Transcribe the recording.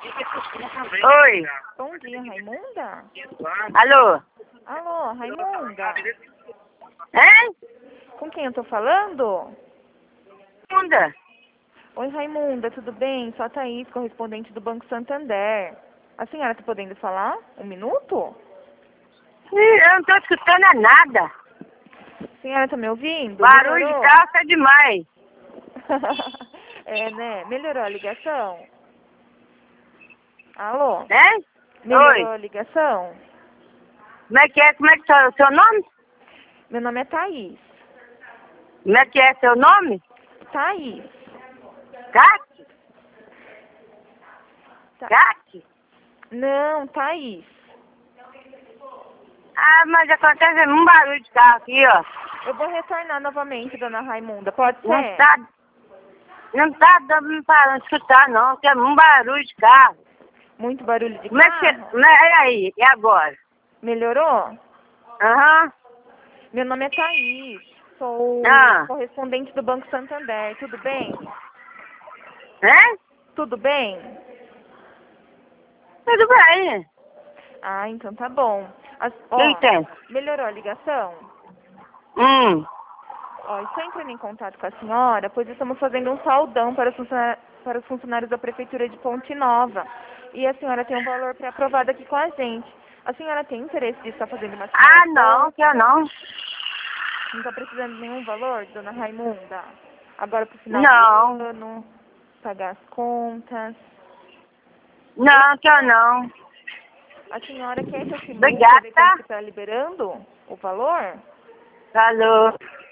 Oi. Bom dia, Raimunda? Alô? Alô, Raimunda? Hein? Com quem eu tô falando? Raimunda? Oi, Raimunda, tudo bem? Sou a Thaís, correspondente do Banco Santander. A senhora tá podendo falar? Um minuto? Eu não tô escutando nada. A senhora tá me ouvindo? Barulho de Melhorou? carro tá demais. É, né? Melhorou a ligação? Alô? Hein? Melhorou Oi. a ligação? Como é que é? Como é que é o seu nome? Meu nome é Thaís. Como é que é seu nome? Thaís. Cate? Tá. Cate? Não, Thaís. Ah, mas acontece um barulho de carro aqui, ó. Eu vou retornar novamente, dona Raimunda. Pode Não ser? tá... Não tá dando para escutar, não. Tem um barulho de carro. Muito barulho de Como é que... carro? E aí? E agora? Melhorou? Aham. Meu nome é Thaís. Sou Ah. correspondente do Banco Santander. Tudo bem? Hein? Tudo bem? Tudo bem. Ah, então tá bom. Quem tem? Melhorou a ligação? Estou entrando em contato com a senhora, pois estamos fazendo um saldão para os funcionários da Prefeitura de Ponte Nova. E a senhora tem um valor pré-aprovado aqui com a gente. A senhora tem interesse de estar fazendo uma Ah, simulação? não, que eu não. Não está precisando de nenhum valor, dona Raimunda? Agora para o final Não. do ano, pagar as contas. Não, que eu não. A senhora quer que eu simule para ver quanto Obrigada. que está liberando o valor? Falou.